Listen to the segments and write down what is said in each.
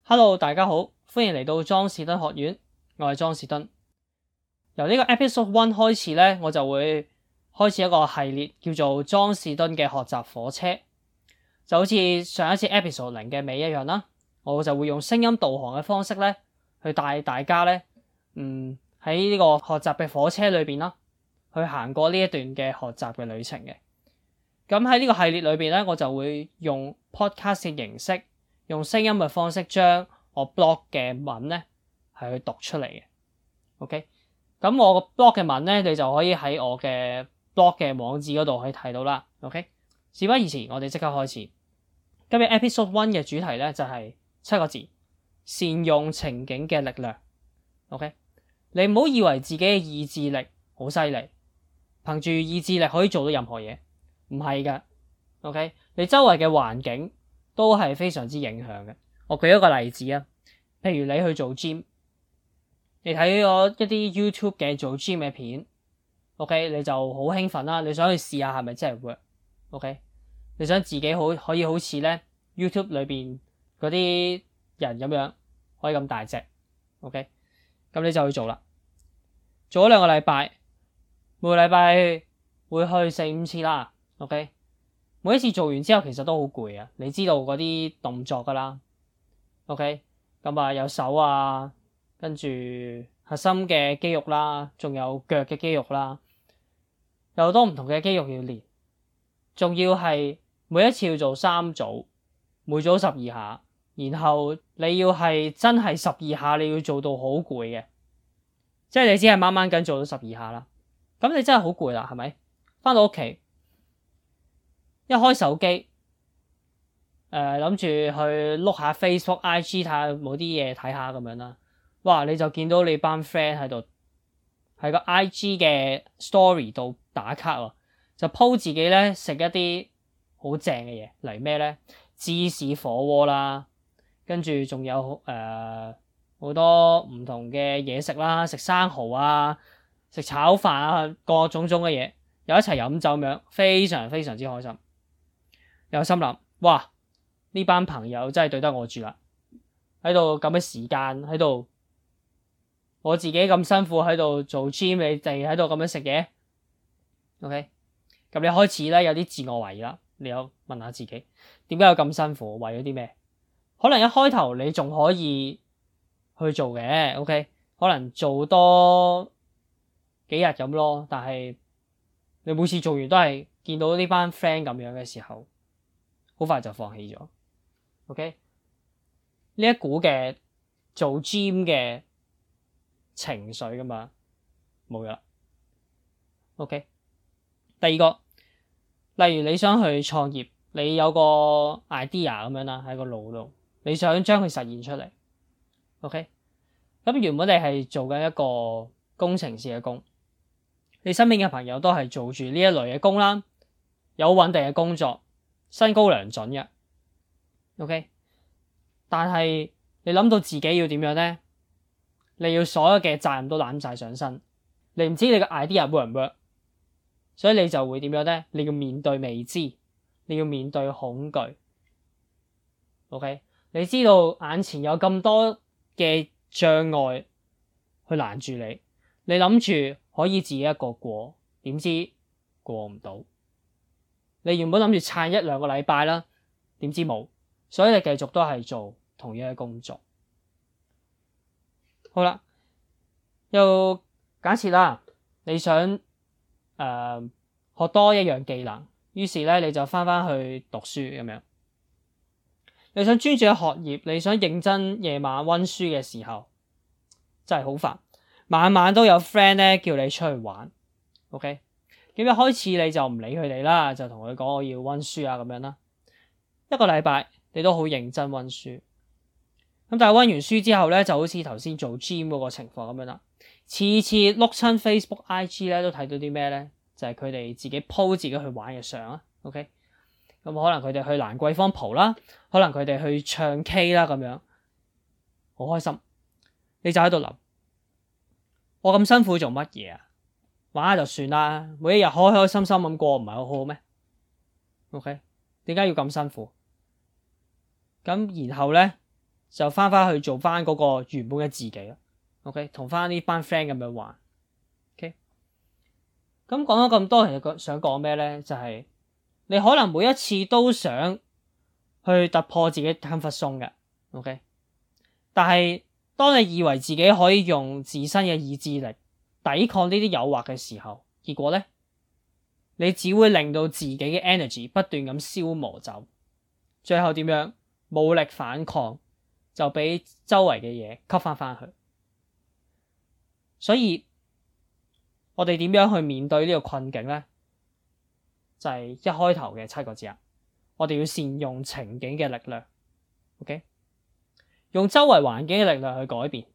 Hello，大家好，歡迎嚟到莊士敦學院，我係莊士敦。由呢個 episode 1開始咧，我就會開始一個系列叫做莊士敦嘅學習火車，就好似上一次 episode 0嘅尾一樣啦。我就會用聲音導航嘅方式咧，去帶大家咧，喺呢個學習嘅火車裏邊啦，去行過呢一段嘅學習嘅旅程嘅。咁喺呢個系列裏邊咧，我就會用 podcast 嘅形式，用聲音嘅方式將我 blog 嘅文咧係去讀出嚟嘅。OK， 咁我個 blog 嘅文咧，你就可以喺我嘅 blog 嘅網址嗰度可以睇到啦。OK， 事不宜遲，我哋即刻開始。今日 episode 1嘅主題咧就係7個字：善用情景嘅力量。OK， 你唔好以為自己嘅意志力好犀利，憑住意志力可以做到任何嘢，唔係噶。OK， 你周圍嘅環境都係非常之影響嘅。我舉一個例子啊，譬如你去做 gym， 你睇咗一啲 YouTube 嘅做 gym 嘅片 ，OK， 你就好興奮啦，你想去試下係咪真係 work，OK， 你想自己可以好似咧 YouTube 裏邊嗰啲人咁樣可以咁大隻 ，OK， 咁你就去做啦。做咗2個禮拜，每個禮拜會去4-5次啦 ，OK。每一次做完之後其實都好攰啊，你知道嗰啲動作噶啦 ，OK， 咁有手啊，跟住核心嘅肌肉啦，仲有腳嘅肌肉啦，有好多唔同嘅肌肉要練，仲要係每一次要做3組，每組12下，然後你要係真係12下你要做到好攰嘅，即係你只係掹掹緊做到12下啦，咁你真係好攰啦，係咪？返到屋企一開手機，諗住去碌下 Facebook、IG 睇下冇啲嘢睇下咁樣啦。哇！你就見到你班 friend 喺度喺個 IG 嘅 story 度打卡喎，就 po 自己咧食一啲好正嘅嘢，例如咩咧？芝士火鍋啦，跟住仲有好多唔同嘅嘢食啦，食生蠔啊，食炒飯啊，各種種嘅嘢，又一齊飲酒咁樣，非常非常之開心。有心諗，哇！呢班朋友真係對得我住啦，喺度咁嘅時間喺度，我自己咁辛苦喺度做 gym， 你哋喺度咁樣食嘢 ，OK？ 咁你開始咧有啲自我懷疑啦，你有問下自己，點解有咁辛苦？為咗啲咩？可能一開頭你仲可以去做嘅 ，OK？ 可能做多幾日咁咯，但係你每次做完都係見到呢班 friend 咁樣嘅時候，好快就放棄咗 ，OK？ 呢一股嘅做 gym 嘅情緒噶嘛，冇咗啦 ，OK？ 第二個，例如你想去創業，你有個 idea 咁樣啦喺個腦度，你想將佢實現出嚟 ，OK？ 咁原本你係做緊一個工程師嘅工，你身邊嘅朋友都係做住呢一類嘅工啦，有穩定嘅工作。薪高糧準嘅 ，OK， 但係你諗到自己要點樣呢？你要所有嘅責任都攬晒上身，你唔知你嘅 idea work 唔 work， 所以你就會點樣呢？你要面對未知，你要面對恐懼 ，OK， 你知道眼前有咁多嘅障礙去攔住你，你諗住可以自己一個過，點知過唔到。你原本諗住撐1-2個禮拜啦，點知冇，所以你繼續都係做同樣嘅工作。好啦，又假設啦，你想學多一樣技能，於是咧你就翻去讀書咁樣。你想專注喺學業，你想認真夜晚溫書嘅時候，真係好煩，晚晚都有 friend 咧叫你出去玩 ，OK？咁一開始你就唔理佢哋啦，就同佢講我要溫書啊咁樣啦。1個禮拜你都好認真溫書，咁但係溫完書之後咧，就好似頭先做 gym 嗰個情況咁樣啦。次次碌親 Facebook、IG 咧，都睇到啲咩咧？就係佢哋自己 po 自己去玩嘅相啊。OK， 咁可能佢哋去蘭桂坊蒲啦，可能佢哋去唱 K 啦咁樣，好開心。你就喺度諗，我咁辛苦做乜嘢啊？玩下就算啦，每一日開開心心咁過唔係好好咩 ？OK， 點解要咁辛苦？咁然後咧就翻去做翻嗰個原本嘅自己啦。OK， 同翻呢班 friend 咁樣玩。OK， 咁講咗咁多，其實想講咩咧？就係你可能每一次都想去突破自己 comfort zone 嘅。OK， 但係當你以為自己可以用自身嘅意志力抵抗呢啲誘惑嘅時候，結果咧，你只會令到自己嘅 energy 不斷咁消磨走，最後點樣？冇力反抗，就俾周圍嘅嘢吸翻去。所以我哋點樣去面對呢個困境呢？就係一開頭嘅7個字啊！我哋要善用情景嘅力量 ，OK？ 用周圍環境嘅力量去改變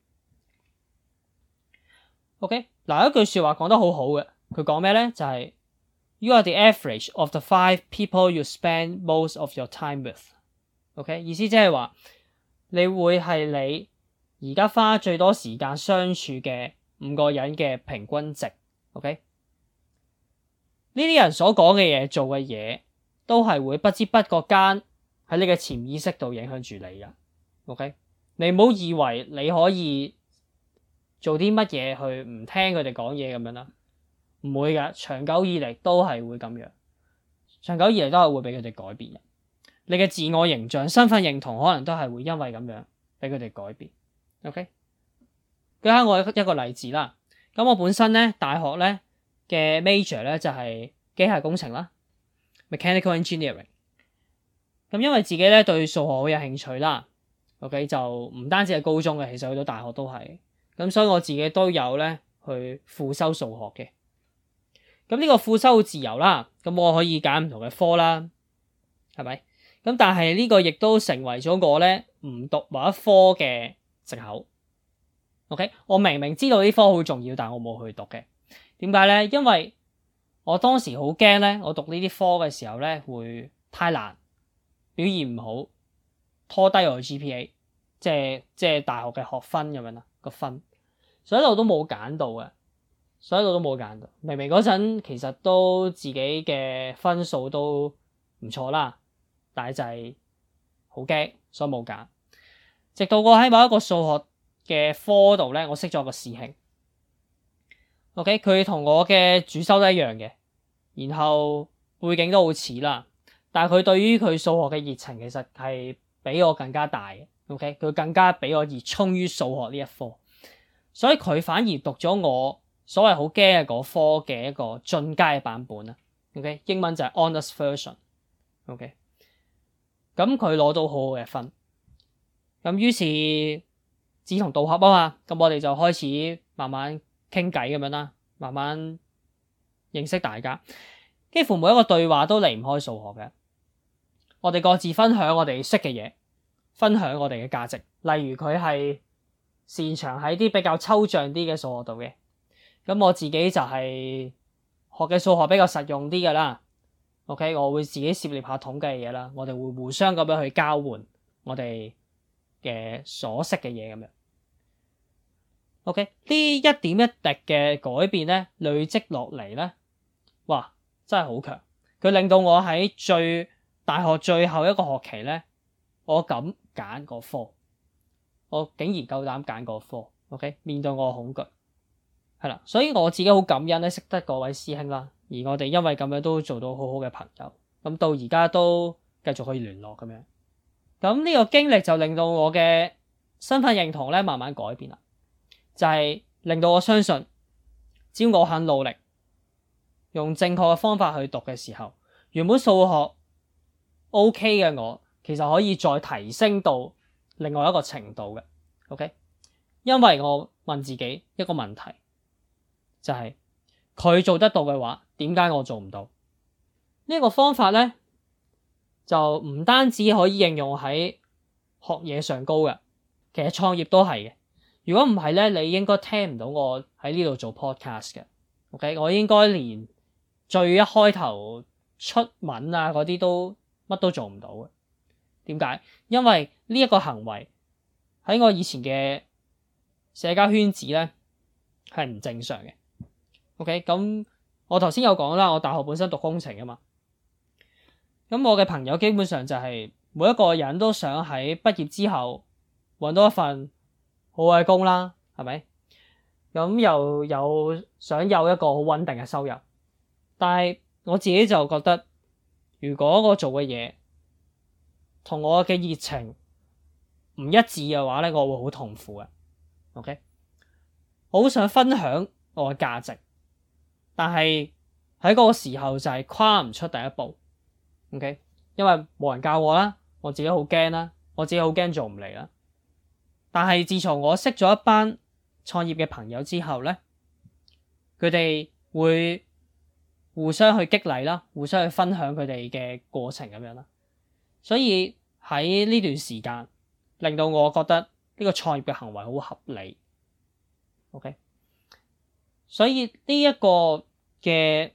，OK？ 嗱，一句說話講得好好嘅，佢講咩呢？就係 You are the average of the 5 people you spend most of your time with。OK， 意思即係話你會係你而家花最多時間相處嘅5個人嘅平均值。OK， 呢啲人所講嘅嘢、做嘅嘢，都係會不知不覺間喺你嘅潛意識度影響住你噶。OK， 你唔好以為你可以做啲乜嘢去唔聽佢哋講嘢咁樣啦，唔會噶，長久以嚟都係會咁樣，長久以嚟都係會俾佢哋改變嘅。你嘅自我形象、身份認同可能都係會因為咁樣俾佢哋改變。OK， 舉下我一個例子啦。咁我本身咧大學咧嘅 major 咧就係機械工程啦 ，mechanical engineering。咁因為自己咧對數學好有興趣啦 ，OK 就唔單止係高中嘅，其實去到大學都係。咁所以我自己都有咧去副修數學嘅。咁呢個副修好自由啦，咁我可以揀唔同嘅科啦，係咪？咁但係呢個亦都成為咗我咧唔讀某一科嘅藉口。OK， 我明明知道呢科好重要，但我冇去讀嘅。點解咧？因為我當時好驚咧，我讀呢啲科嘅時候咧會太難，表現唔好，拖低我嘅 GPA， 即係大學嘅學分咁樣啦，個分，所以我都冇揀到嘅，明明嗰陣其實都自己嘅分數都唔錯啦，但係就係好驚，所以冇揀。直到我喺某一個數學嘅科度咧，我識咗個師兄。OK， 佢同我嘅主修都一樣嘅，然後背景都好似啦，但係佢對於佢數學嘅熱情其實係比我更加大嘅。OK， 佢更加比我熱衷於數學呢一科，所以佢反而讀咗我所謂好驚嘅嗰科嘅一個進階版本啦。OK， 英文就係 Honors Version。OK， 咁佢攞到好好嘅分，咁於是志同道合啊嘛，咁我哋就開始慢慢傾偈咁樣啦，慢慢認識大家，幾乎每一個對話都離唔開數學嘅。我哋各自分享我哋識嘅嘢，分享我哋嘅價值。例如佢係擅長喺啲比較抽象啲嘅數學度嘅，咁我自己就係學嘅數學比較實用啲㗎啦。OK， 我會自己涉獵下統計嘅嘢啦，我哋會互相咁樣去交換我哋嘅所識嘅嘢咁樣。OK， 呢一點一滴嘅改變咧，累積落嚟咧，哇，真係好強！佢令到我喺大學最後一個學期咧，我敢揀個科，我竟然夠膽揀個科。OK， 面對我嘅恐懼，係啦，所以我自己好感恩咧，識得嗰位師兄啦，而我哋因為咁樣都做到好好嘅朋友，咁到而家都繼續可以聯絡咁樣。咁呢個經歷就令到我嘅身份認同咧慢慢改變啦。就係令到我相信，只要我肯努力，用正確嘅方法去讀嘅時候，原本數學 OK 嘅我，其實可以再提升到另外一個程度嘅。OK， 因為我問自己一個問題，就係佢做得到嘅話，點解我做唔到？呢個方法咧，就唔單止可以應用喺學嘢上高嘅，其實創業都係嘅。如果唔係咧，你應該聽唔到我喺呢度做 podcast 嘅。OK， 我應該連最一開頭出文啊嗰啲都乜都做唔到嘅。點解？因為呢一個行為喺我以前嘅社交圈子咧係唔正常嘅。OK， 咁我頭先有講啦，我大學本身讀工程啊嘛。咁我嘅朋友基本上就係每一個人都想喺畢業之後搵到一份好嘅工啦，係咪？咁又有想有一個好穩定嘅收入，但係我自己就覺得，如果我做嘅嘢同我嘅熱情唔一致嘅話咧，我會好痛苦嘅。OK，我好想分享我嘅價值，但係喺嗰個時候就係跨唔出第一步。OK，因為冇人教我啦，我自己好驚啦，我自己好驚做唔嚟啦。但係自從我識咗一班創業嘅朋友之後咧，佢哋會互相去激勵啦，互相去分享佢哋嘅過程咁樣啦。所以喺呢段時間令到我覺得呢個創業嘅行為好合理。OK， 所以呢一個嘅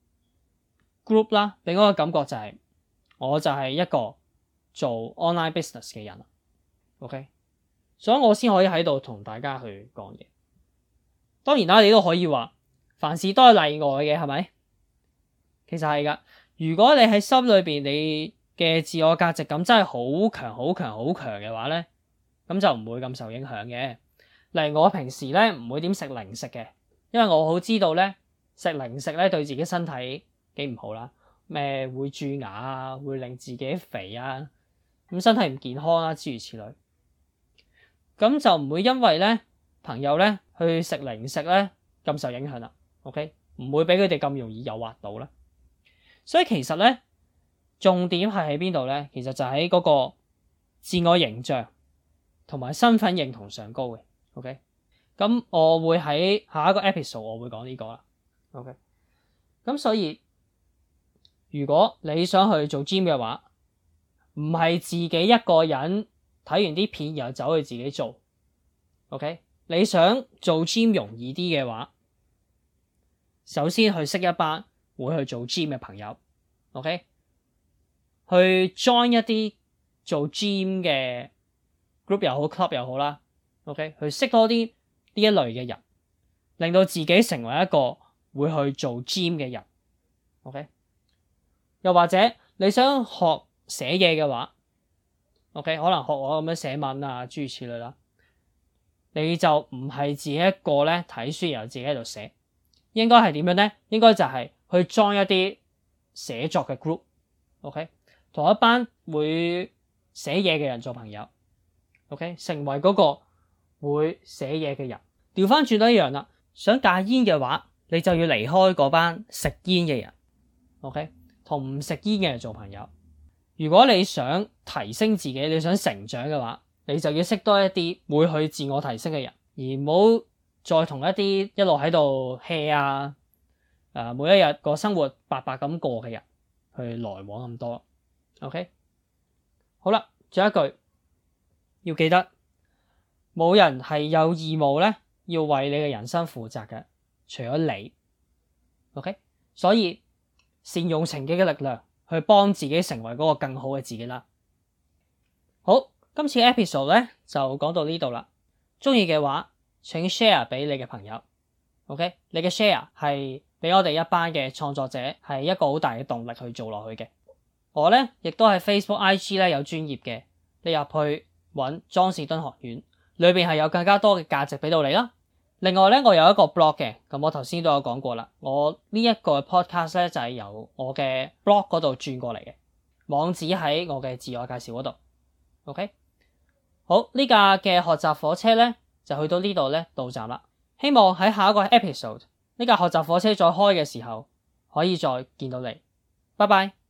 group 啦，俾我嘅感覺就係我就係一個做 online business 嘅人。OK， 所以我先可以喺度同大家去講嘢。當然啦，你都可以話凡事都係例外嘅，係咪？其實係噶。如果你喺心裏邊你嘅自我價值感真係好強好強好強嘅話咧，咁就唔會咁受影響嘅。例如我平時咧唔會點食零食嘅，因為我好知道咧食零食咧對自己身體幾唔好啦，咩會蛀牙啊，會令自己肥啊，咁身體唔健康啦，諸如此類。咁就唔會因為咧朋友咧去食零食咧咁受影響啦。OK， 唔會俾佢哋咁容易誘惑到啦。所以其實咧重點係喺邊度咧？其實就喺嗰個自我形象同埋身份認同上高嘅。OK， 咁我會喺下一個 episode 我會講呢個啦。OK， 咁所以如果你想去做 gym 嘅話，唔係自己一個人睇完啲片然後走去自己做。OK， 你想做 gym 容易啲嘅話，首先去識一班會去做 gym 嘅朋友。OK， 去 join 一啲做 gym 嘅 group 又好 club 又好啦。OK， 去識多啲呢一類嘅人，令到自己成為一個會去做 gym 嘅人。OK， 又或者你想學寫嘢嘅話，OK， 可能學我咁樣寫文啊，諸如此類啦。你就唔係自己一個咧睇書然後自己喺度寫，應該係點樣咧？應該就係去 join 一啲寫作嘅 group。OK， 同一班會寫嘢嘅人做朋友。OK， 成為嗰個會寫嘢嘅人。調翻轉都一樣啦，想戒煙嘅話，你就要離開嗰班食煙嘅人。OK， 同唔食煙嘅人做朋友。如果你想提升自己，你想成長嘅話，你就要識多一啲會去自我提升嘅人，而唔好再同一啲一路喺度 hea 啊，每一日個生活白白咁過嘅人去來往咁多。OK， 好啦，仲有一句要記得，冇人係有義務咧要為你嘅人生負責嘅，除咗你。OK， 所以善用情緒嘅力量去幫自己成為嗰個更好嘅自己啦。好，今次 episode 咧就講到呢度啦。中意嘅話請 share 俾你嘅朋友。OK， 你嘅 share 係俾我哋一班嘅創作者係一個好大嘅動力去做落去嘅。我咧亦都喺 Facebook、IG 咧有專頁嘅，你入去揾莊士敦學院，裏邊係有更加多嘅價值俾到你啦。另外咧，我有一個 blog 嘅，咁我頭先都有講過啦。我呢一個 podcast 咧就係由我嘅 blog 嗰度轉過嚟嘅，網址喺我嘅自我介紹嗰度。OK， 好，呢架嘅學習火車咧就去到呢度咧到站啦。希望喺下一個 episode 呢架學習火車再開嘅時候可以再見到你。拜拜。